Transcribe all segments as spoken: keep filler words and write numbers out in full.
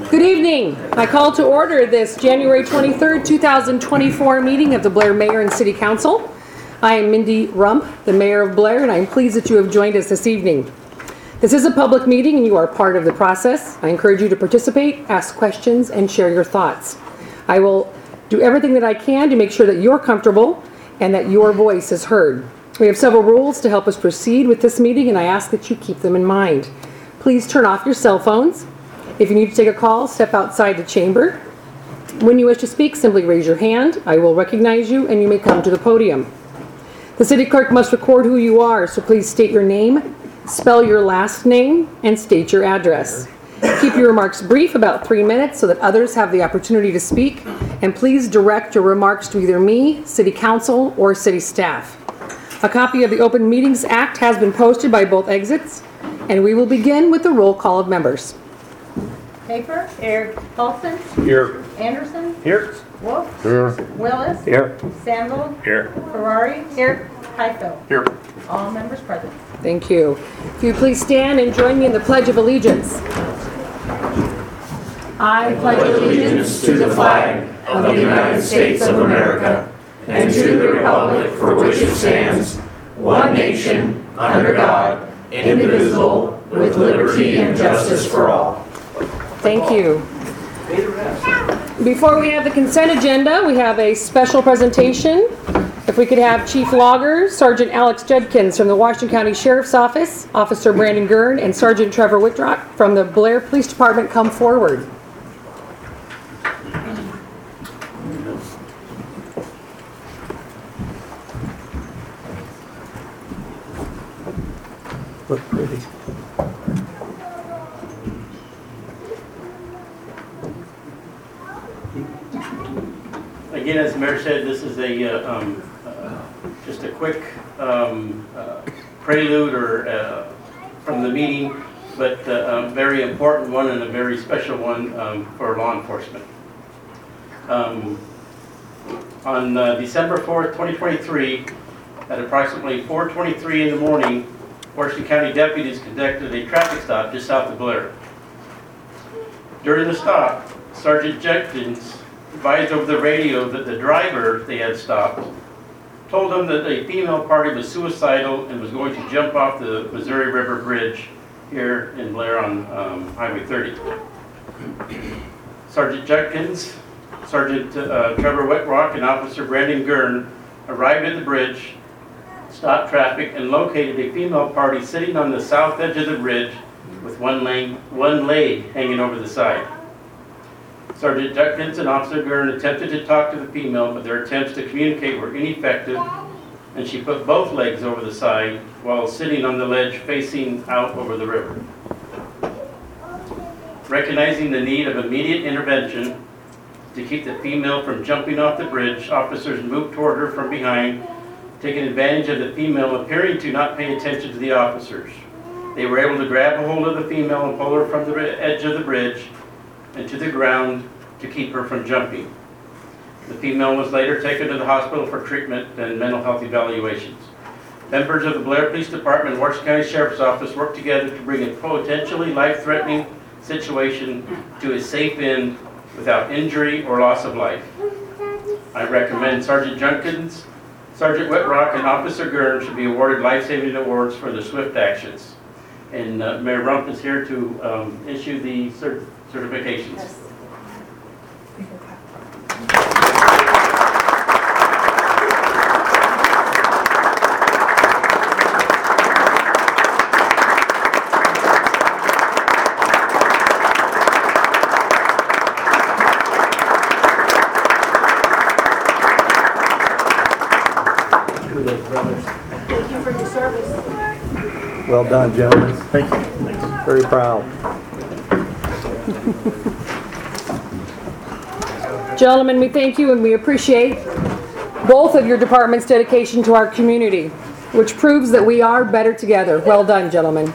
Good evening. I call to order this January twenty-third, two thousand twenty-four meeting of the Blair Mayor and City Council. I am Mindy Rump, the Mayor of Blair, and I am pleased that you have joined us this evening. This is a public meeting and you are part of the process. I encourage you to participate, ask questions, and share your thoughts. I will do everything that I can to make sure that you're comfortable and that your voice is heard. We have several rules to help us proceed with this meeting, and I ask that you keep them in mind. Please turn off your cell phones. If you need to take a call, step outside the chamber. When you wish to speak, simply raise your hand. I will recognize you and you may come to the podium. The city clerk must record who you are, so please state your name, spell your last name, and state your address. Keep your remarks brief, about three minutes, so that others have the opportunity to speak. And please direct your remarks to either me, city council, or city staff. A copy of the Open Meetings Act has been posted by both exits, and we will begin with the roll call of members. Paper. Here. Paulson. Here. Anderson. Here. Wolf. Here. Willis. Here. Sandville. Here. Ferrari. Here. Heifel. Here. All members present. Thank you. If you please stand and join me in the Pledge of Allegiance. I pledge allegiance to the flag of the United States of America and to the republic for which it stands, one nation, under God, indivisible, with liberty and justice for all. Thank you. Before we have the consent agenda, we have a special presentation. If we could have Chief Logger, Sergeant Alex Judkins from the Washington County Sheriff's Office, Officer Brandon Gurn, and Sergeant Trevor Whitrock from the Blair Police Department come forward. Look pretty. Again, as the Mayor said, this is a uh, um, uh, just a quick um, uh, prelude or uh, from the meeting, but uh, a very important one and a very special one um, for law enforcement. Um, on uh, December fourth, twenty twenty-three, at approximately four twenty-three in the morning, Washington County deputies conducted a traffic stop just south of Blair. During the stop, Sergeant Jenkins advised over the radio that the driver they had stopped told them that a female party was suicidal and was going to jump off the Missouri River Bridge here in Blair on um, Highway thirty. Sergeant Jenkins, Sergeant uh, Trevor Whitrock, and Officer Brandon Gurn arrived at the bridge, stopped traffic, and located a female party sitting on the south edge of the bridge with one leg, one leg hanging over the side. Sergeant Jenkins and Officer Gurn attempted to talk to the female, but their attempts to communicate were ineffective, and she put both legs over the side while sitting on the ledge facing out over the river. Recognizing the need of immediate intervention to keep the female from jumping off the bridge, officers moved toward her from behind, taking advantage of the female appearing to not pay attention to the officers. They were able to grab a hold of the female and pull her from the edge of the bridge and to the ground to keep her from jumping. The female was later taken to the hospital for treatment and mental health evaluations. Members of the Blair Police Department and Washington County Sheriff's Office worked together to bring a potentially life-threatening situation to a safe end without injury or loss of life. I recommend Sergeant Jenkins, Sergeant Whitrock, and Officer Gurn should be awarded life-saving awards for their swift actions. And uh, Mayor Rump is here to um, issue the cert certifications. Yes. Thank you for your service. Well done, gentlemen. Thank you. Thanks. Very proud. Gentlemen, we thank you and we appreciate both of your department's dedication to our community, which proves that we are better together. Well done, gentlemen.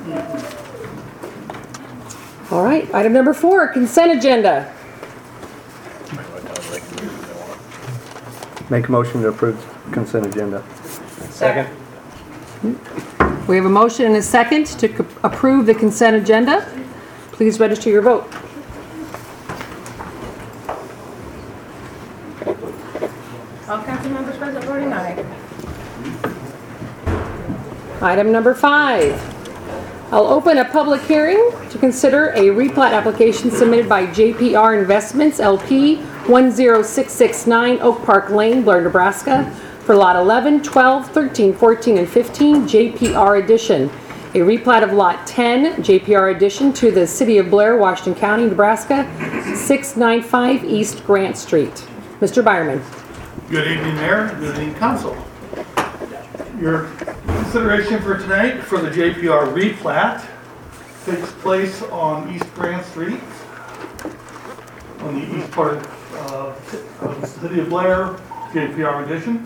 All right, item number four, consent agenda. Make a motion to approve consent agenda. Second. We have a motion and a second to c- approve the consent agenda. Please register your vote. All council members present voting aye. Item number five. I'll open a public hearing to consider a replat application submitted by J P R Investments L P one zero six six nine Oak Park Lane, Blair, Nebraska for Lot eleven, twelve, thirteen, fourteen, and fifteen J P R Addition. A replat of Lot ten, J P R Addition to the City of Blair, Washington County, Nebraska, six ninety-five East Grant Street. Mister Byerman. Good evening, Mayor. Good evening, Council. Your consideration for tonight for the J P R replat takes place on East Grant Street, on the east part uh, of the City of Blair, J P R Addition.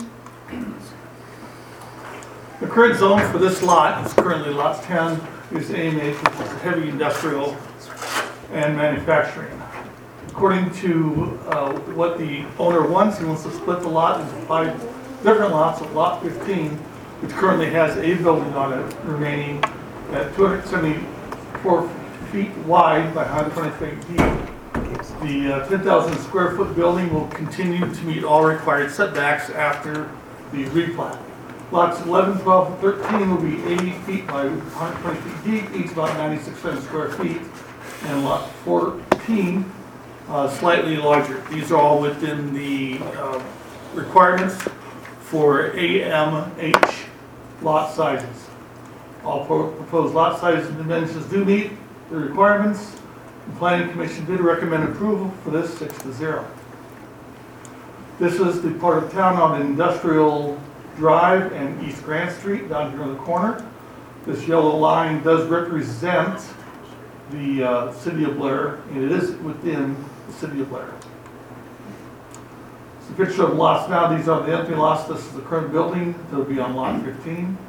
The current zone for this lot is currently lot ten, is A M H, which is heavy industrial and manufacturing. According to uh, what the owner wants, he wants to split the lot into five different lots of lot fifteen, which currently has a building on it remaining at two hundred seventy-four feet wide by one hundred twenty feet deep. The uh, ten thousand square foot building will continue to meet all required setbacks after the replat. Lots eleven, twelve, and thirteen will be eighty feet by one hundred twenty feet deep, each about ninety-six hundred square feet. And lot fourteen, uh, slightly larger. These are all within the uh, requirements for A M H lot sizes. All pro- proposed lot sizes and dimensions do meet the requirements. The Planning Commission did recommend approval for this six to zero. This is the part of town on Industrial Drive and East Grant Street down here in the corner. This yellow line does represent the uh, City of Blair, and it is within the City of Blair. It's a picture of lots now. These are the empty lots. This is the current building. It'll be on lot fifteen.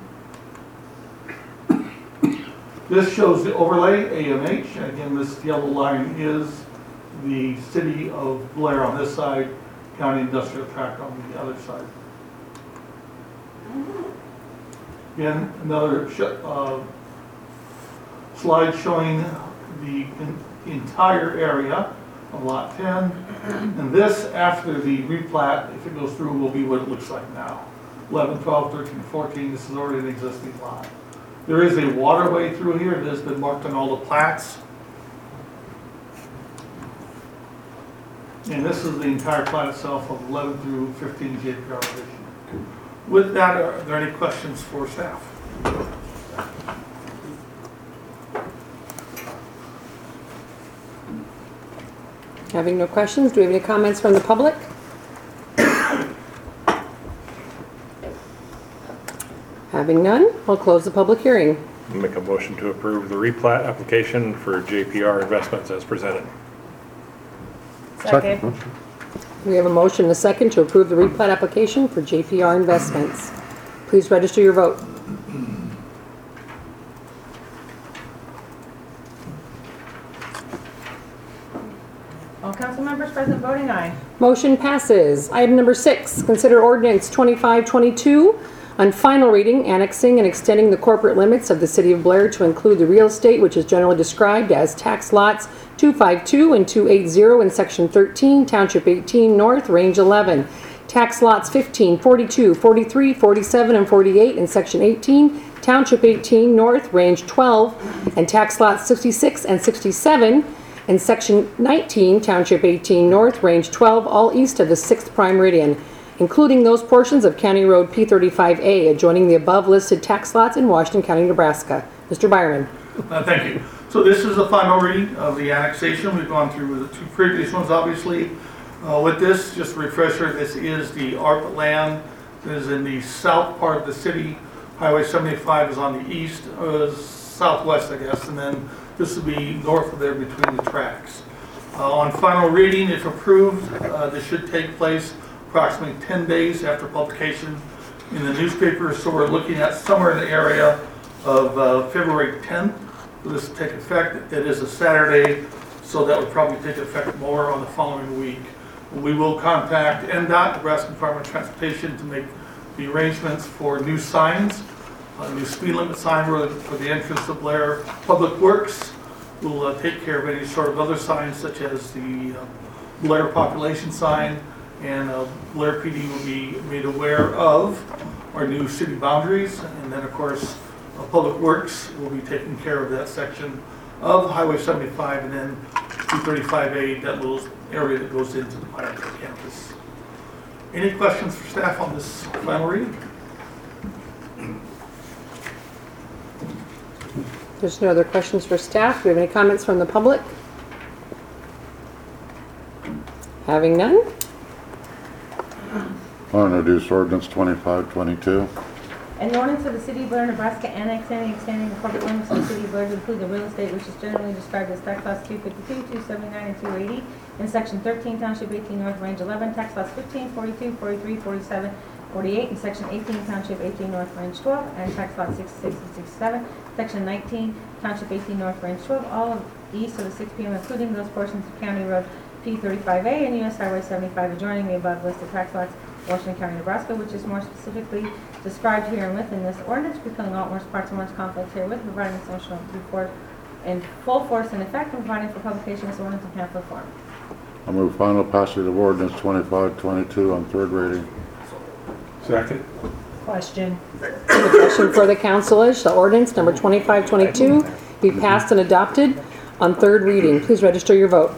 This shows the overlay, A M H, and again, this yellow line is the City of Blair on this side, County Industrial Tract on the other side. Again, another sh uh, slide showing the in entire area of lot ten. And this, after the replat, if it goes through, will be what it looks like now. eleven, twelve, thirteen, fourteen, this is already an existing lot. There is a waterway through here that has been marked on all the plats. And this is the entire plat itself of eleven through fifteen J P R Addition. With that, are there any questions for staff? Having no questions, do we have any comments from the public? Having none, I'll close the public hearing. Make a motion to approve the replat application for J P R Investments as presented. Second. We have a motion and a second to approve the replat application for J P R Investments. Please register your vote. All council members present voting aye. Motion passes. Item number six, consider ordinance twenty-five twenty-two on final reading, annexing and extending the corporate limits of the City of Blair to include the real estate which is generally described as tax lots two fifty-two and two eighty in Section thirteen, Township eighteen North, Range eleven. Tax lots fifteen, forty-two, forty-three, forty-seven, and forty-eight in Section eighteen, Township eighteen North, Range twelve, and tax lots sixty-six and sixty-seven in Section nineteen, Township eighteen North, Range twelve, all east of the sixth prime meridian, including those portions of County Road P thirty-five A adjoining the above listed tax lots in Washington County, Nebraska. Mister Byerman. Uh, thank you. So this is the final reading of the annexation. We've gone through the two previous ones, obviously. Uh, with this, just a refresher, this is the A R P land that is in the south part of the city. Highway seventy-five is on the east, uh, southwest, I guess, and then this would be north of there between the tracks. Uh, on final reading, if approved, uh, this should take place approximately ten days after publication in the newspaper. So we're looking at somewhere in the area of uh, February tenth for this to take effect. It is a Saturday, so that would probably take effect more on the following week. We will contact N D O T, Nebraska Department of Transportation, to make the arrangements for new signs, a new speed limit sign for the entrance of Blair. Public Works will uh, take care of any sort of other signs, such as the uh, Blair population sign And uh, Blair P D will be made aware of our new city boundaries. And then, of course, uh, Public Works will be taking care of that section of Highway seventy-five and then two thirty-five A, that little area that goes into the Pioneer campus. Any questions for staff on this final reading? There's no other questions for staff. Do we have any comments from the public? Having none? I'll introduce ordinance twenty-five twenty-two. An ordinance of the City of Blair, Nebraska annexing and extending the public limits of the City of Blair to include the real estate which is generally described as tax lots two fifty-two, two seventy-nine, and two eighty in section thirteen, township eighteen, north, range eleven, tax lots fifteen, forty-two, forty-three, forty-seven, forty-eight, in section eighteen, township eighteen, north, range twelve, and tax lots sixty-six and sixty-seven, section nineteen, township eighteen, north, range twelve, all of east of the six P M, including those portions of County Road P thirty-five A and U S Highway seventy-five adjoining the above listed tax lots, Washington County, Nebraska, which is more specifically described here and within this ordinance, repealing all worst parts and worst conflicts herewith, providing its motion report in full force and effect, and providing for publication of this ordinance in pamphlet form. I move final passage of ordinance twenty-five twenty-two on third reading. Second. Question. The question for the council is the ordinance number twenty-five twenty-two be passed and adopted on third reading. Please register your vote.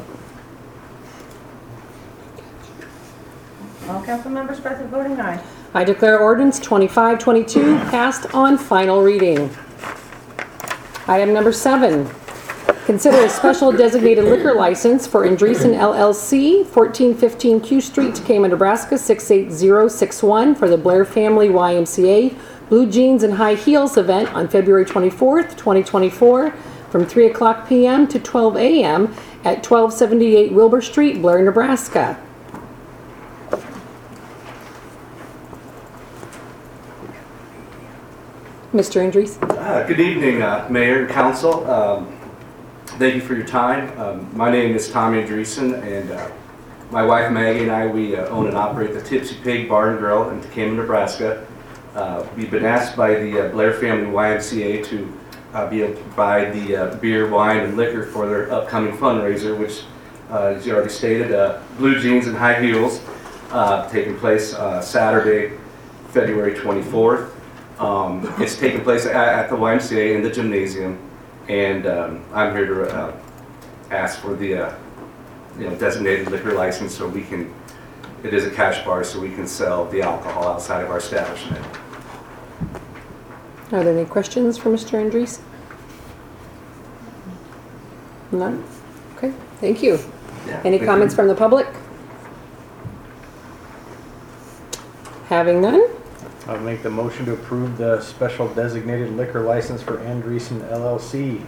All council members present voting aye. I declare ordinance twenty-five twenty-two passed on final reading. Item number seven, consider a special designated liquor license for Andreessen L L C, fourteen fifteen Q Street, Tacoma, Nebraska, six eight zero six one for the Blair Family Y M C A Blue Jeans and High Heels event on February twenty-fourth, twenty twenty-four from three o'clock p m to twelve a m at twelve seventy-eight Wilbur Street, Blair, Nebraska. Mister Andrews. Uh, Good evening, uh, Mayor and Council. Um, Thank you for your time. Um, My name is Tom Andreessen, and uh, my wife Maggie and I, we uh, own and operate the Tipsy Pig Bar and Grill in Tacoma, Nebraska. Uh, We've been asked by the uh, Blair Family Y M C A to uh, be able to provide the uh, beer, wine, and liquor for their upcoming fundraiser, which, uh, as you already stated, uh, Blue Jeans and High Heels, uh, taking place uh, Saturday, February twenty-fourth. Um, it's taking place at, at the Y M C A in the gymnasium, and um, I'm here to uh, ask for the uh, you know, designated liquor license so we can, it is a cash bar, so we can sell the alcohol outside of our establishment. Are there any questions for Mister Andrews? None? Okay, thank you. Yeah, Any thank comments you. from the public? Having none? I'll make the motion to approve the special designated liquor license for Andreessen L L C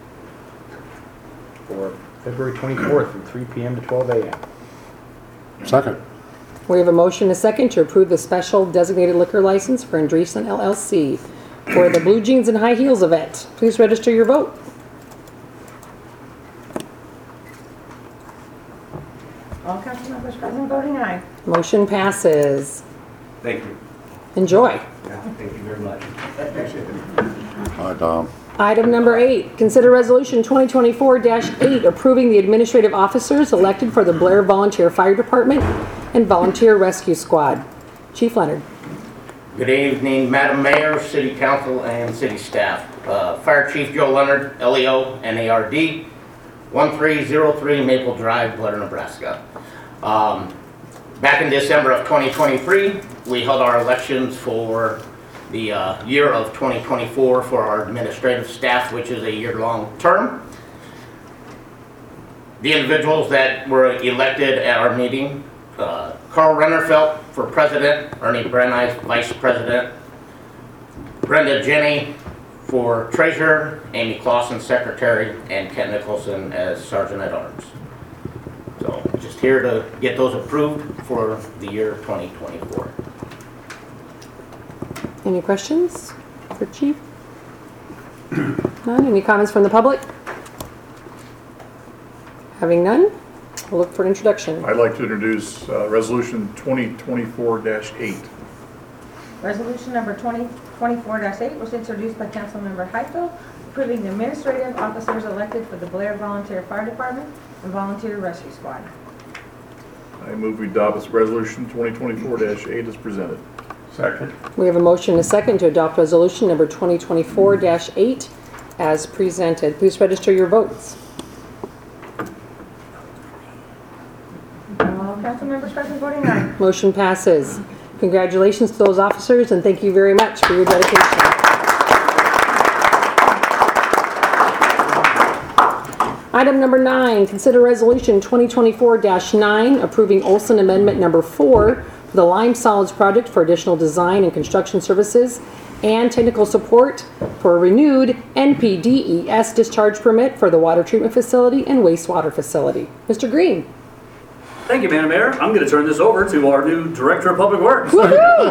for February twenty-fourth from three p m to twelve a m Second. We have a motion and a second to approve the special designated liquor license for Andreessen L L C for the Blue Jeans and High Heels event. Please register your vote. All council members present voting aye. Motion passes. Thank you. Enjoy. Yeah, thank you very much. Hi, Tom. Item number eight, consider resolution twenty twenty-four dash eight approving the administrative officers elected for the Blair Volunteer Fire Department and Volunteer Rescue Squad. Chief Leonard. Good evening, Madam Mayor, City Council, and City Staff. Uh, Fire Chief Joe Leonard, L E O, N A R D, one three zero three Maple Drive, Blair, Nebraska. Um, back in December of twenty twenty-three, we held our elections for the uh, year of twenty twenty-four for our administrative staff, which is a year-long term. The individuals that were elected at our meeting, uh, Carl Rennerfelt for president, Ernie Brenice vice president, Brenda Jenny for treasurer, Amy Clausen secretary, and Kent Nicholson as sergeant at arms. So just here to get those approved for the year twenty twenty-four. Any questions for Chief? None? Any comments from the public? Having none, we'll look for an introduction. I'd like to introduce uh, Resolution twenty twenty-four dash eight. Resolution number twenty twenty-four dash eight was introduced by Councilmember Heifel, approving the administrative officers elected for the Blair Volunteer Fire Department and Volunteer Rescue Squad. I move we adopt this resolution twenty twenty-four dash eight as presented. Second. We have a motion and a second to adopt resolution number twenty twenty-four dash eight as presented. Please register your votes. All council members present voting aye. Motion passes. Congratulations to those officers and thank you very much for your dedication. Item number nine, consider resolution twenty twenty-four dash nine approving Olson Amendment Number four for the Lime Solids Project for additional design and construction services and technical support for a renewed N P D E S discharge permit for the water treatment facility and wastewater facility. Mister Green. Thank you, Madam Mayor. I'm going to turn this over to our new Director of Public Works. You're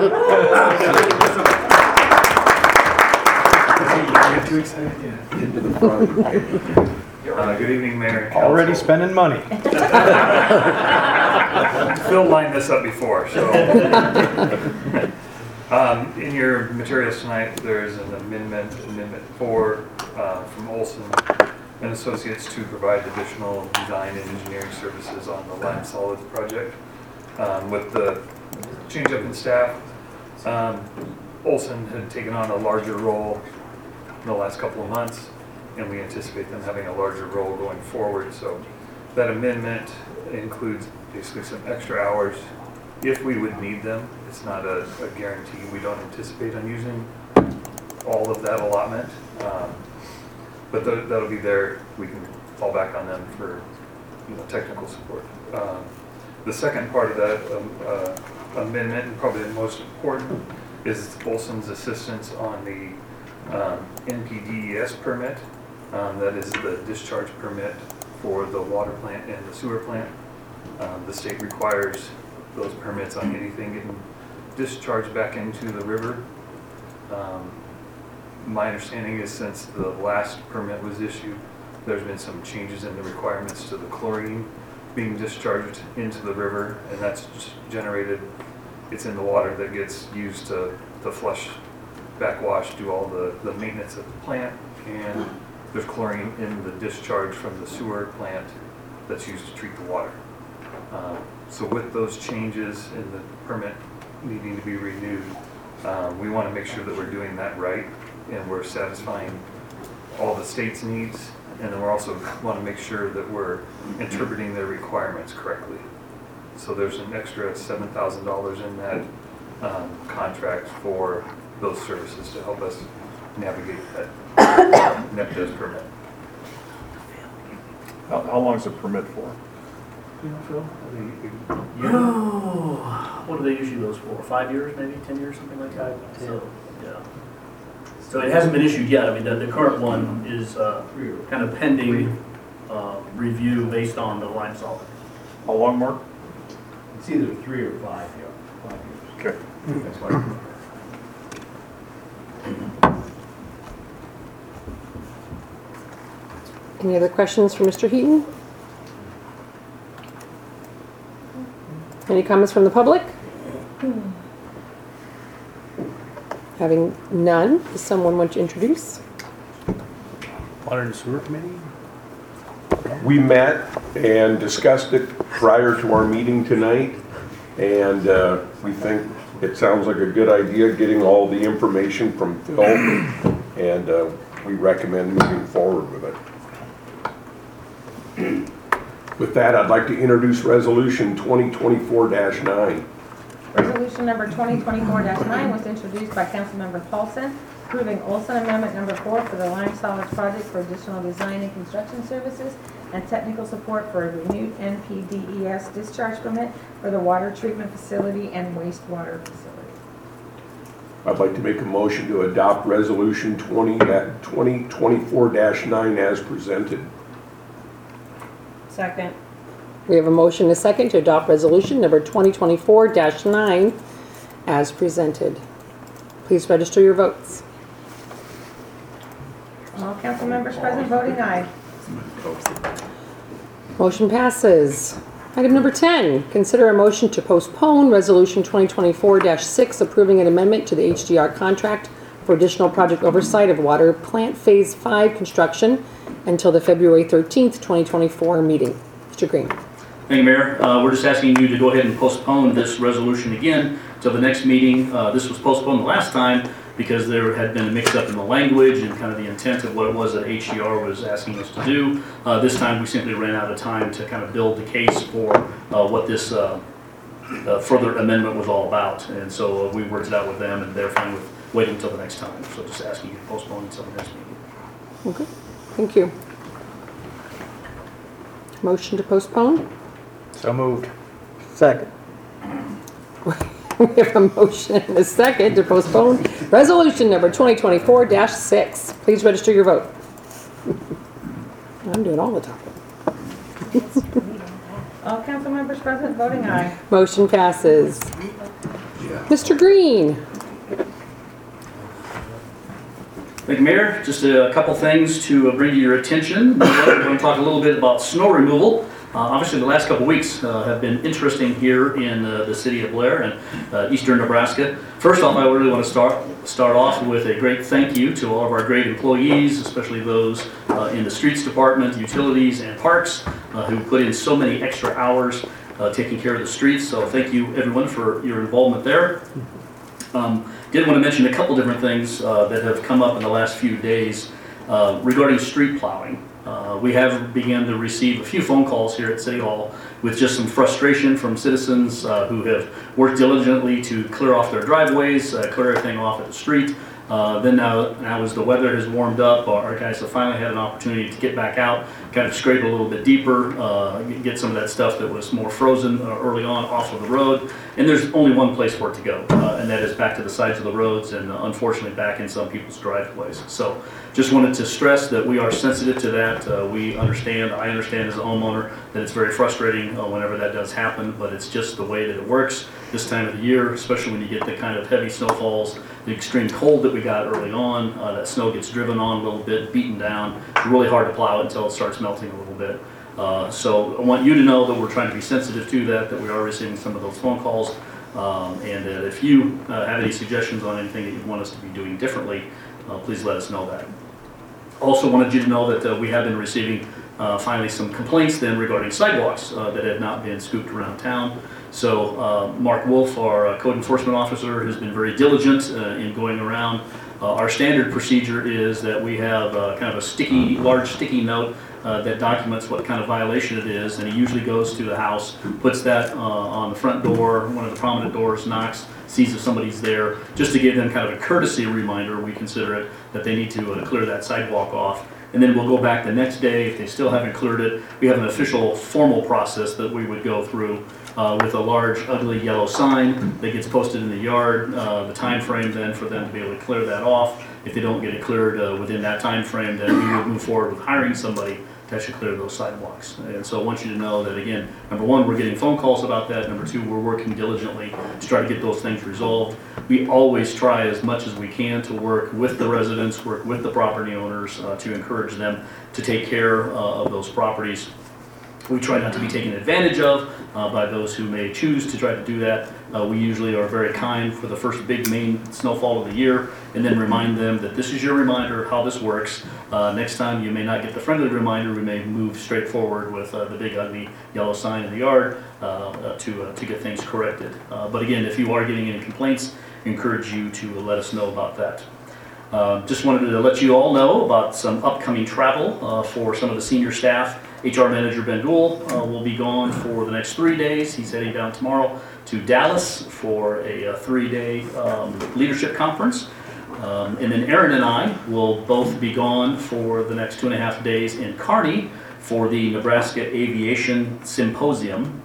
too excited. Yeah. Into the front. Uh, good evening, Mayor and Council. Already spending money. Phil lined this up before, so. um, in your materials tonight, there's an amendment, Amendment four, uh, from Olson and Associates to provide additional design and engineering services on the Lime Solids project. Um, with the change up in staff, um, Olson had taken on a larger role in the last couple of months, and we anticipate them having a larger role going forward. So that amendment includes basically some extra hours if we would need them. It's not a, a guarantee. We don't anticipate on using all of that allotment, um, but th that'll be there. We can fall back on them for, you know, technical support. Um, the second part of that um, uh, amendment, and probably the most important, is Olson's assistance on the um, N P D E S permit. Um, that is the discharge permit for the water plant and the sewer plant. Um, the state requires those permits on anything getting discharged back into the river. Um, my understanding is since the last permit was issued, there's been some changes in the requirements to the chlorine being discharged into the river, and that's just generated, it's in the water that gets used to, to flush, backwash, do all the, the maintenance of the plant, and there's chlorine in the discharge from the sewer plant that's used to treat the water. Um, so with those changes in the permit needing to be renewed, um, we want to make sure that we're doing that right and we're satisfying all the state's needs, and then we also want to make sure that we're interpreting their requirements correctly. So there's an extra seven thousand dollars in that um, contract for those services to help us navigate that N P D E S permit. How, how long is the permit for? You know, Phil? Oh, what do they usually those for? Five years, maybe ten years, something like that. So, yeah. So it hasn't been issued yet. I mean, the, the current one is uh, kind of pending uh, review based on the lime solid. How long, Mark? It's either three or five, yeah, five years. Okay. That's why. Any other questions for Mister Heaton? Any comments from the public? Having none, does someone want to introduce? Water and Sewer Committee? We met and discussed it prior to our meeting tonight, and uh, we think it sounds like a good idea getting all the information from Phil, and uh, we recommend moving forward with it. With that, I'd like to introduce Resolution twenty twenty-four dash nine. Resolution number twenty twenty-four dash nine was introduced by Councilmember Paulson, approving Olson Amendment Number four for the Lime Solids Project for additional design and construction services and technical support for a renewed N P D E S discharge permit for the water treatment facility and wastewater facility. I'd like to make a motion to adopt Resolution twenty twenty-four dash nine as presented. Second. We have a motion and a second to adopt resolution number twenty twenty-four dash nine as presented. Please register your votes. All council members present voting aye. Motion passes. Item number ten, consider a motion to postpone resolution twenty twenty-four dash six approving an amendment to the H D R contract for additional project oversight of water plant phase five construction until the February thirteenth, twenty twenty-four meeting. Mister Green. Thank you, Mayor. Uh, We're just asking you to go ahead and postpone this resolution again till the next meeting. Uh, This was postponed the last time because there had been a mix-up in the language and kind of the intent of what it was that H D R was asking us to do. Uh, This time, we simply ran out of time to kind of build the case for uh, what this uh, uh, further amendment was all about. And so uh, we worked it out with them, and they're fine with waiting until the next time. So just asking you to postpone until the next meeting. Okay, thank you. Motion to postpone? So moved. Second. We have a motion and a second to postpone resolution number twenty twenty-four dash six. Please register your vote. I'm doing all the talking. All council members present voting aye. Motion passes. Mister Green. Thank you, Mayor. Just a couple things to bring to your attention. We're going to talk a little bit about snow removal. Uh, obviously, the last couple weeks uh, have been interesting here in uh, the city of Blair and uh, eastern Nebraska. First off, I really want to start start off with a great thank you to all of our great employees, especially those uh, in the streets department, utilities, and parks, uh, who put in so many extra hours uh, taking care of the streets. So thank you, everyone, for your involvement there. Um, did want to mention a couple different things uh, that have come up in the last few days uh, regarding street plowing. Uh, we have begun to receive a few phone calls here at City Hall with just some frustration from citizens uh, who have worked diligently to clear off their driveways, uh, clear everything off at the street. Uh, then now, now as the weather has warmed up, our guys have finally had an opportunity to get back out, kind of scrape a little bit deeper, uh, get some of that stuff that was more frozen uh, early on off of the road. And there's only one place for it to go, uh, and that is back to the sides of the roads and uh, unfortunately back in some people's driveways. So just wanted to stress that we are sensitive to that. Uh, we understand, I understand as a homeowner, that it's very frustrating uh, whenever that does happen, but it's just the way that it works this time of the year, especially when you get the kind of heavy snowfalls, the extreme cold that we got early on. Uh, that snow gets driven on a little bit, beaten down. It's really hard to plow it until it starts melting a little bit. Uh, so I want you to know that we're trying to be sensitive to that, that we are receiving some of those phone calls, um, and that if you uh, have any suggestions on anything that you want us to be doing differently, uh, please let us know that. Also wanted you to know that uh, we have been receiving uh, finally some complaints then regarding sidewalks uh, that have not been scooped around town. So uh, Mark Wolf, our uh, code enforcement officer, has been very diligent uh, in going around. Uh, our standard procedure is that we have uh, kind of a sticky, large sticky note uh, that documents what kind of violation it is, and he usually goes to the house, puts that uh, on the front door, one of the prominent doors, knocks, sees if somebody's there, just to give them kind of a courtesy reminder, we consider it, that they need to uh, clear that sidewalk off. And then we'll go back the next day. If they still haven't cleared it, we have an official formal process that we would go through uh, with a large ugly yellow sign that gets posted in the yard, uh, the time frame then for them to be able to clear that off. If they don't get it cleared uh, within that time frame, then we would move forward with hiring somebody to actually clear those sidewalks. And so I want you to know that, again, number one, we're getting phone calls about that. Number two, we're working diligently to try to get those things resolved. We always try as much as we can to work with the residents, work with the property owners uh, to encourage them to take care uh, of those properties. We try not to be taken advantage of uh, by those who may choose to try to do that. Uh, we usually are very kind for the first big main snowfall of the year, and then remind them that this is your reminder of how this works. Uh, next time you may not get the friendly reminder, we may move straight forward with uh, the big ugly yellow sign in the yard uh, uh, to, uh, to get things corrected. Uh, but again, if you are getting any complaints, I encourage you to let us know about that. Uh, just wanted to let you all know about some upcoming travel uh, for some of the senior staff. H R Manager Ben Duell uh, will be gone for the next three days. He's heading down tomorrow to Dallas for a, a three-day um, leadership conference. Um, and then Aaron and I will both be gone for the next two and a half days in Kearney for the Nebraska Aviation Symposium.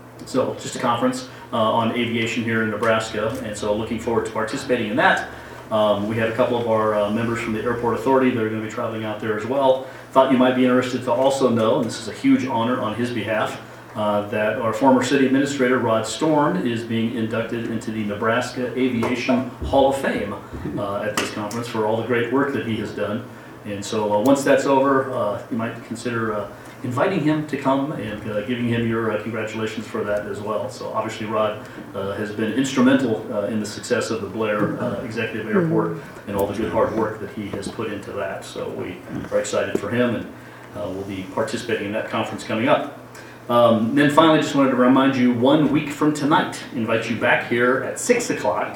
So just a conference uh, on aviation here in Nebraska, and so looking forward to participating in that. Um, we have a couple of our uh, members from the Airport Authority that are going to be traveling out there as well. Thought you might be interested to also know, and this is a huge honor on his behalf, uh, that our former city administrator, Rod Storm, is being inducted into the Nebraska Aviation Hall of Fame uh, at this conference for all the great work that he has done. And so uh, once that's over, uh, you might consider uh, inviting him to come and uh, giving him your uh, congratulations for that as well. So obviously Rod uh, has been instrumental uh, in the success of the Blair uh, Executive Airport and all the good hard work that he has put into that. So we are excited for him, and uh, we'll be participating in that conference coming up. Um, then finally, just wanted to remind you, one week from tonight, invite you back here at six o'clock.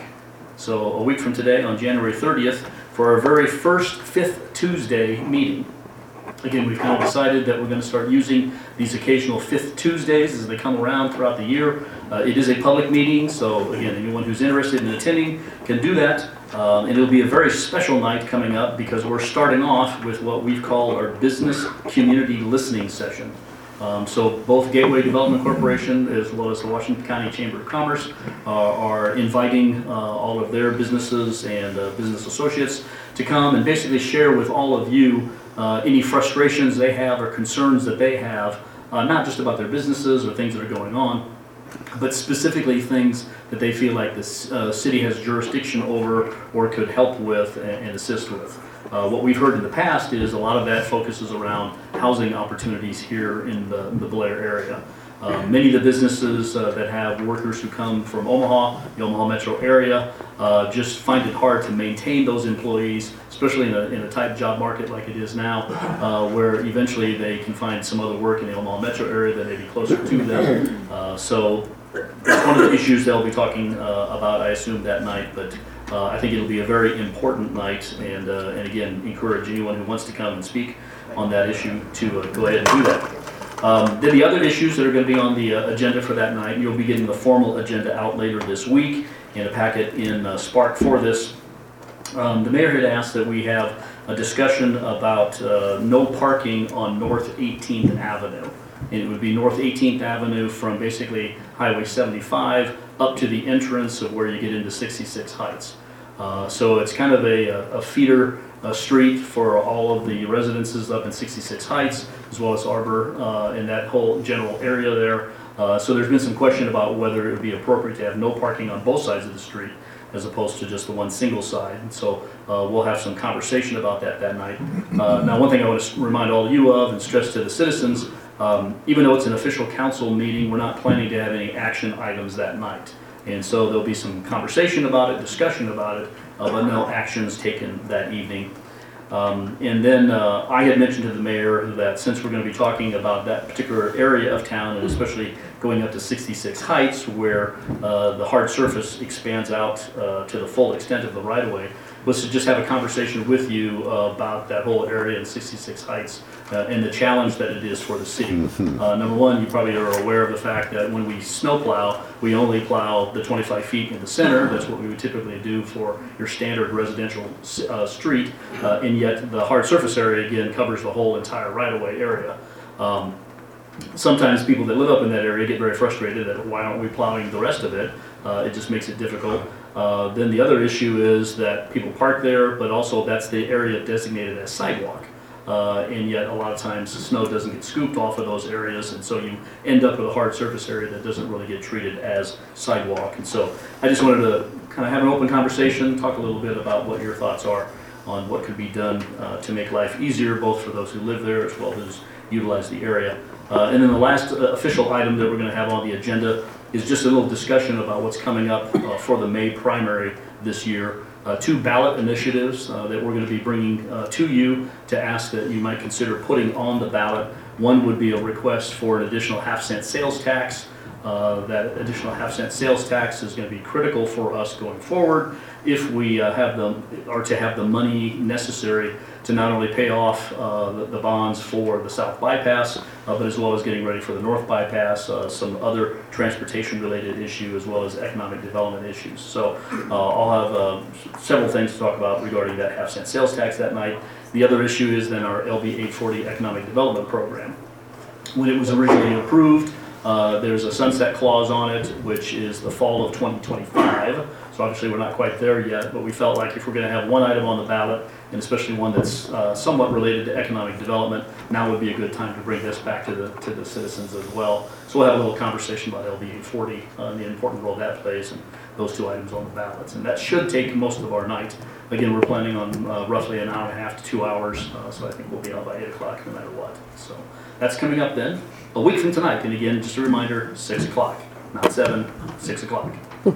So a week from today on January thirtieth for our very first fifth Tuesday meeting. Again, we've kind of decided that we're going to start using these occasional fifth Tuesdays as they come around throughout the year. Uh, it is a public meeting, so again, anyone who's interested in attending can do that. Um, and it'll be a very special night coming up because we're starting off with what we've called our business community listening session. Um, so both Gateway Development Corporation as well as the Washington County Chamber of Commerce uh, are inviting uh, all of their businesses and uh, business associates to come and basically share with all of you uh, any frustrations they have or concerns that they have, uh, not just about their businesses or things that are going on, but specifically things that they feel like the uh, city has jurisdiction over or could help with and, and assist with. Uh, what we've heard in the past is a lot of that focuses around housing opportunities here in the, the Blair area. Uh, many of the businesses uh, that have workers who come from Omaha, the Omaha metro area, uh, just find it hard to maintain those employees, especially in a, in a tight job market like it is now, uh, where eventually they can find some other work in the Omaha metro area that may be closer to them. Uh, so it's one of the issues they'll be talking uh, about, I assume, that night. But uh, I think it'll be a very important night, and, uh, and again, encourage anyone who wants to come and speak on that issue to uh, go ahead and do that. Um, then the other issues that are going to be on the uh, agenda for that night, you'll be getting the formal agenda out later this week in a packet in uh, Spark for this. Um, the mayor had asked that we have a discussion about uh, no parking on North eighteenth Avenue. And it would be North eighteenth Avenue from basically Highway seventy-five up to the entrance of where you get into sixty-six Heights. Uh, so it's kind of a, a feeder a street for all of the residences up in sixty-six Heights, as well as Arbor uh, and that whole general area there. Uh, so there's been some question about whether it would be appropriate to have no parking on both sides of the street as opposed to just the one single side. And so uh, we'll have some conversation about that that night. Uh, now, one thing I want to remind all of you of and stress to the citizens, um, even though it's an official council meeting, we're not planning to have any action items that night. And so there'll be some conversation about it, discussion about it, uh, but no actions taken that evening. Um, and then uh, I had mentioned to the mayor that since we're going to be talking about that particular area of town, and especially going up to sixty-six Heights, where uh, the hard surface expands out uh, to the full extent of the right-of-way, was to just have a conversation with you uh, about that whole area in sixty-six Heights uh, and the challenge that it is for the city. Uh, number one, you probably are aware of the fact that when we snowplow, we only plow the twenty-five feet in the center. That's what we would typically do for your standard residential uh, street, uh, and yet the hard surface area, again, covers the whole entire right-of-way area. Um, sometimes people that live up in that area get very frustrated that why aren't we plowing the rest of it? Uh, it just makes it difficult. Uh, then the other issue is that people park there, but also that's the area designated as sidewalk. Uh, and yet a lot of times snow doesn't get scooped off of those areas, and so you end up with a hard surface area that doesn't really get treated as sidewalk. And so I just wanted to kind of have an open conversation, talk a little bit about what your thoughts are on what could be done uh, to make life easier, both for those who live there as well as utilize the area. Uh, and then the last uh, official item that we're going to have on the agenda is just a little discussion about what's coming up uh, for the May primary this year. Uh, two ballot initiatives uh, that we're going to be bringing uh, to you to ask that you might consider putting on the ballot. One would be a request for an additional half cent sales tax. Uh, that additional half cent sales tax is going to be critical for us going forward if we uh, have the, or to have the money necessary to not only pay off uh, the, the bonds for the South Bypass, uh, but as well as getting ready for the North Bypass, uh, some other transportation-related issue, as well as economic development issues. So uh, I'll have uh, several things to talk about regarding that half cent sales tax that night. The other issue is then our L B eight forty Economic Development Program. When it was originally approved, uh, there's a sunset clause on it, which is the fall of twenty twenty-five. So obviously we're not quite there yet, but we felt like if we're going to have one item on the ballot, and especially one that's uh, somewhat related to economic development, now would be a good time to bring this back to the to the citizens as well. So we'll have a little conversation about L B eight forty uh, and the important role that plays, and those two items on the ballots. And that should take most of our night. Again, we're planning on uh, roughly an hour and a half to two hours, uh, so I think we'll be out by eight o'clock no matter what. So that's coming up then, a week from tonight. And again, just a reminder, six o'clock, not seven, six o'clock.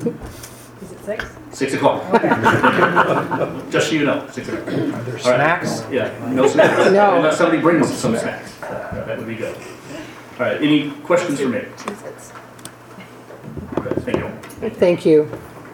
Is it six? Six o'clock. Okay. Just so you know, six o'clock. Are there All snacks? right. Yeah, no snacks. No. Unless somebody brings some snacks. Uh, that would be good. All right, any questions for me? Okay, thank you. Thank you.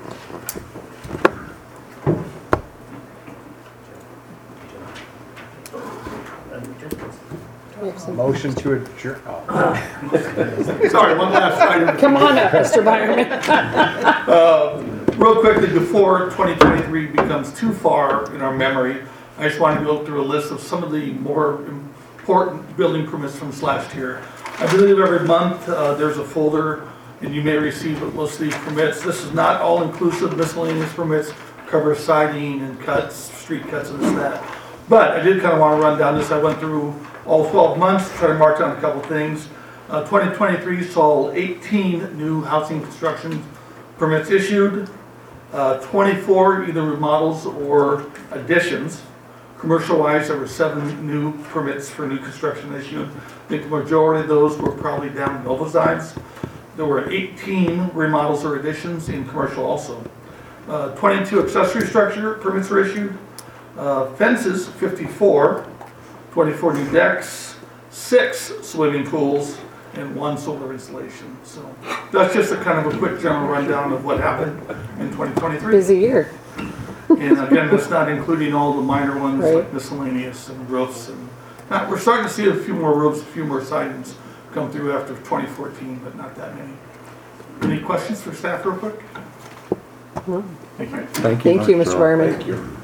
Motion to adjourn. oh. Sorry, one last item. Come on up, Mister Byerman. Uh, Real quickly, before twenty twenty-three becomes too far in our memory, I just want to go through a list of some of the more important building permits from this last year. I believe every month, uh, there's a folder, and you may receive most of these permits. This is not all-inclusive. Miscellaneous permits cover siding and cuts, street cuts and this and that. But I did kind of want to run down this. I went through all twelve months, try to mark down a couple things. Uh, twenty twenty-three saw eighteen new housing construction permits issued. Uh, twenty-four either remodels or additions. Commercial-wise, there were seven new permits for new construction issued. I think the majority of those were probably down in Novosides. There were eighteen remodels or additions in commercial also. Uh, twenty-two accessory structure permits were issued. Uh, fences, fifty-four. twenty-four new decks, six swimming pools, and one solar installation. So that's just a kind of a quick general rundown of what happened in twenty twenty-three. Busy year. And again, that's not including all the minor ones Right. like miscellaneous and roofs. And now we're starting to see a few more roofs, a few more sidings come through after twenty fourteen, but not that many. Any questions for staff real quick? Thank you. Thank you. Thank you, Mister Byerman. Thank you.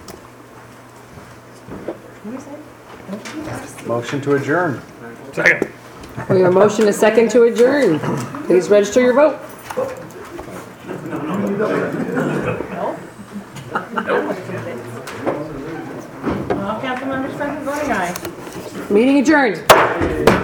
Motion to adjourn. Second. We have a motion, a second to adjourn. Please register your vote. All council members present voting aye. Meeting adjourned.